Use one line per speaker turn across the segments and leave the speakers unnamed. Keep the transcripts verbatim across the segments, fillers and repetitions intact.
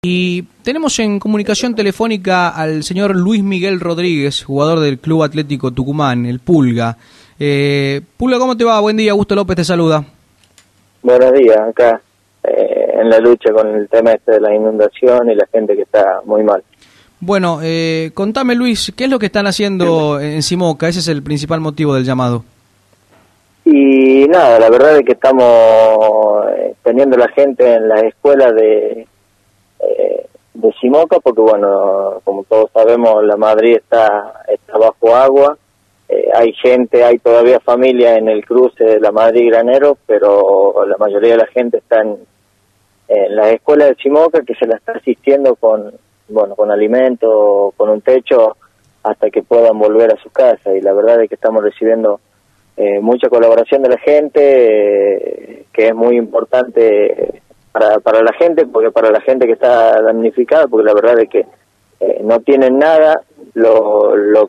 Y tenemos en comunicación telefónica al señor Luis Miguel Rodríguez, jugador del Club Atlético Tucumán, el Pulga. Eh, Pulga, ¿cómo te va? Buen día, Augusto López te saluda.
Buenos días, acá eh, en la lucha con el tema este de la inundación y la gente que está muy mal.
Bueno, eh, contame, Luis, ¿qué es lo que están haciendo en Simoca? Ese es el principal motivo del llamado.
Y nada, la verdad es que estamos eh, teniendo la gente en las escuelas de eh, de Simoca, porque bueno, como todos sabemos, la Madrid está, está bajo agua. Eh, hay gente, hay todavía familia en el cruce de la Madrid Granero, pero la mayoría de la gente está en, en las escuelas de Simoca, que se la está asistiendo con, bueno, con alimento, con un techo, hasta que puedan volver a sus casas. Y la verdad es que estamos recibiendo eh, mucha colaboración de la gente, eh, que es muy importante para, para la gente, porque para la gente que está damnificada, porque la verdad es que eh, no tienen nada. Lo, lo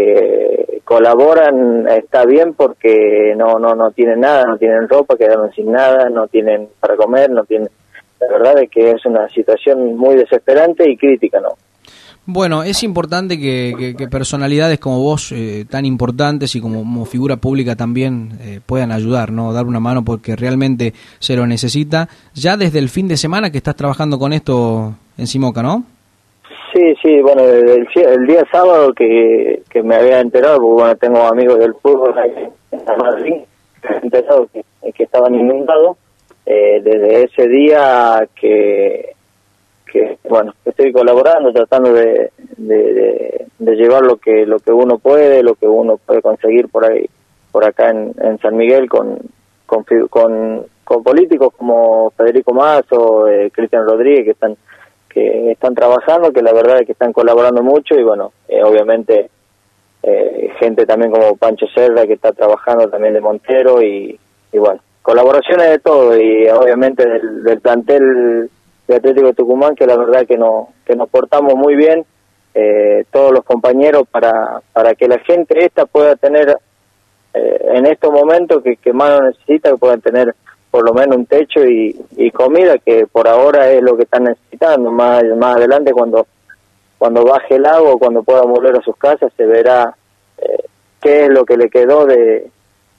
que colaboran está bien, porque no no no tienen nada, no tienen ropa, quedaron sin nada, no tienen para comer, no tienen. La verdad es que es una situación muy desesperante y crítica, ¿no?
Bueno, es importante que, que, que personalidades como vos, eh, tan importantes y como, como figura pública también, eh, puedan ayudar, ¿no? Dar una mano, porque realmente se lo necesita. Ya desde el fin de semana que estás trabajando con esto en Simoca, ¿no?
Sí, sí, bueno, el, el día sábado que, que me había enterado, porque bueno, tengo amigos del fútbol en Madrid, me había enterado que, que estaban inundados, eh, desde ese día que, que, bueno, estoy colaborando, tratando de, de, de, de llevar lo que lo que uno puede, lo que uno puede conseguir por ahí, por acá en, en San Miguel, con, con, con, con políticos como Federico Mazo, eh, Cristian Rodríguez, que están que están trabajando, que la verdad es que están colaborando mucho, y bueno, eh, obviamente eh, gente también como Pancho Cerda, que está trabajando también de Montero, y, y bueno, colaboraciones de todo, y obviamente del, del plantel de Atlético Tucumán, que la verdad que, no, que nos portamos muy bien, eh, todos los compañeros, para, para que la gente esta pueda tener, eh, en estos momentos que, que más lo necesita, que puedan tener por lo menos un techo y, y comida, que por ahora es lo que están necesitando. Más más adelante, cuando cuando baje el agua, cuando puedan volver a sus casas, se verá eh, qué es lo que le quedó de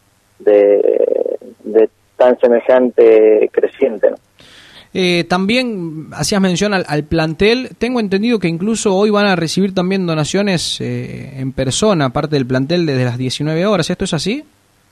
de, de tan semejante creciente, ¿no?
Eh, también hacías mención al, al plantel. Tengo entendido que incluso hoy van a recibir también donaciones eh, en persona, aparte del plantel, desde las diecinueve horas. ¿Esto es así?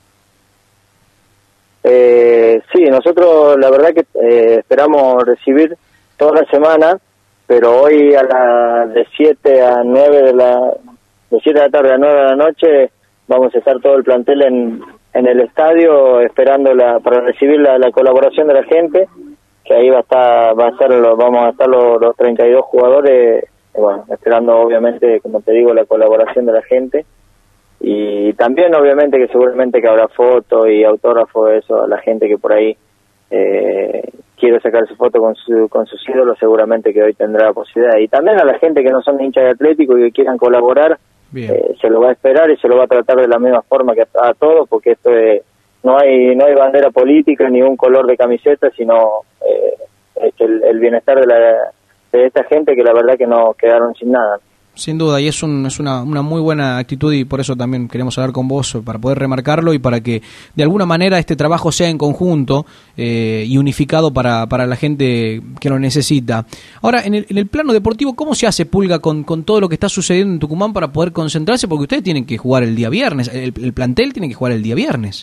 Eh, sí, nosotros la verdad que eh, esperamos recibir toda la semana, pero hoy a la de siete a nueve de la de siete de la tarde a nueve de la noche vamos a estar todo el plantel en, en el estadio, esperando la, para recibir la, la colaboración de la gente, que ahí va a estar va a estar los, vamos a estar los, los treinta y dos jugadores, y bueno, esperando obviamente, como te digo, la colaboración de la gente. Y también obviamente que seguramente que habrá fotos y autógrafos, eso, a la gente que por ahí eh, quiere sacar su foto con su con sus ídolos, seguramente que hoy tendrá la posibilidad. Y también a la gente que no son hinchas de Atlético y que quieran colaborar, eh, se lo va a esperar y se lo va a tratar de la misma forma que a, a todos, porque esto es, no hay no hay bandera política ni un color de camiseta, sino eh, es el, el bienestar de, la, de esta gente, que la verdad que no quedaron sin nada.
Sin duda, y es, un, es una, una muy buena actitud, y por eso también queremos hablar con vos, para poder remarcarlo y para que de alguna manera este trabajo sea en conjunto eh, y unificado para, para la gente que lo necesita. Ahora, en el, en el plano deportivo, ¿cómo se hace, Pulga, con, con todo lo que está sucediendo en Tucumán para poder concentrarse? Porque ustedes tienen que jugar el día viernes, el, el plantel tiene que jugar el día viernes.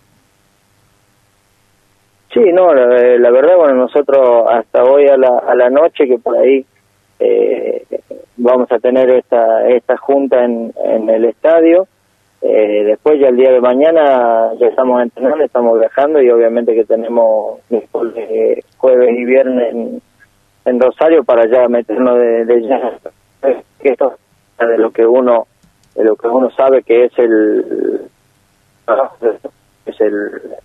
Sí, no, la, la verdad, bueno, nosotros hasta hoy a la, a la noche, que por ahí eh, vamos a tener esta esta junta en, en el estadio, eh, después ya el día de mañana ya estamos entrenando, estamos viajando, y obviamente que tenemos jueves, jueves y viernes en, en Rosario, para ya meternos de, de ya, que esto de lo que uno de lo que uno sabe que es el es el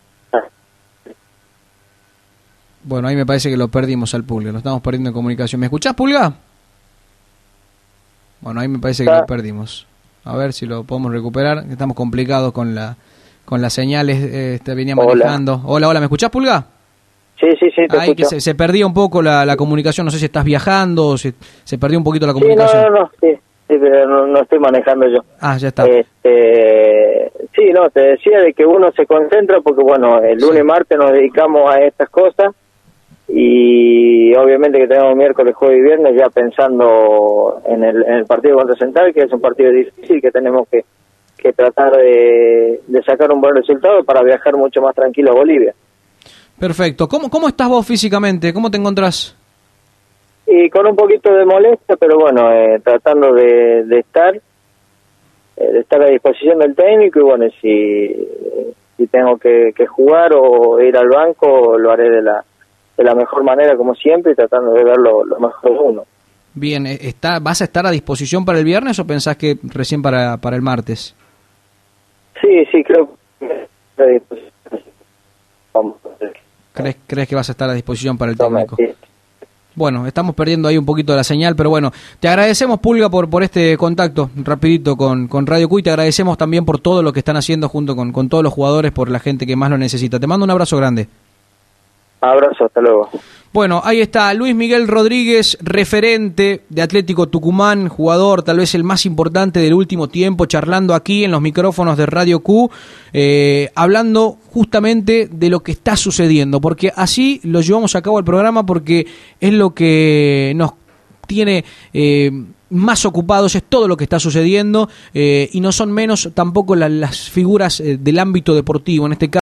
Bueno, ahí me parece que lo perdimos al Pulga, lo estamos perdiendo en comunicación. ¿Me escuchás, Pulga? Bueno, ahí me parece que lo perdimos. A ver si lo podemos recuperar. Estamos complicados con la con las señales. Eh, te venía manejando. Hola, hola, ¿me escuchás, Pulga?
Sí, sí, sí, te
Ahí que
escucho.
se, se perdía un poco la, la comunicación, no sé si estás viajando, o se, se perdió un poquito la
Sí,
comunicación.
no, no, no, sí, sí, pero no, no estoy manejando yo.
Ah, ya está.
Este, sí, no, te decía de que uno se concentra porque, bueno, el lunes y
Sí.
martes nos dedicamos a estas cosas y obviamente que tenemos miércoles, jueves y viernes ya pensando en el, en el partido contra Central, que es un partido difícil que tenemos que, que tratar de, de sacar un buen resultado para viajar mucho más tranquilo a Bolivia.
Perfecto. ¿Cómo, cómo estás vos físicamente? ¿Cómo te encontrás?
Y con un poquito de molestia, pero bueno, eh, tratando de, de estar eh, de estar a disposición del técnico y bueno, si, si tengo que, que jugar o ir al banco, lo haré de la de la mejor manera como siempre y tratando de ver lo, lo mejor de uno.
Bien, está, ¿vas a estar a disposición para el viernes o pensás que recién para, para el martes?
Sí, sí, creo que a disposición. Vamos a ver.
¿Crees, ¿Crees que vas a estar a disposición para el
Tome,
técnico?
sí.
Bueno, estamos perdiendo ahí un poquito de la señal, pero bueno, te agradecemos, Pulga, por, por este contacto rapidito con, con Radio Q y te agradecemos también por todo lo que están haciendo junto con, con todos los jugadores, por la gente que más lo necesita. Te mando un abrazo grande.
Abrazo, hasta luego.
Bueno, ahí está Luis Miguel Rodríguez, referente de Atlético Tucumán, jugador tal vez el más importante del último tiempo, charlando aquí en los micrófonos de Radio Q, eh, hablando justamente de lo que está sucediendo, porque así lo llevamos a cabo el programa, porque es lo que nos tiene eh, más ocupados, es todo lo que está sucediendo, eh, y no son menos tampoco la, las figuras eh, del ámbito deportivo, en este caso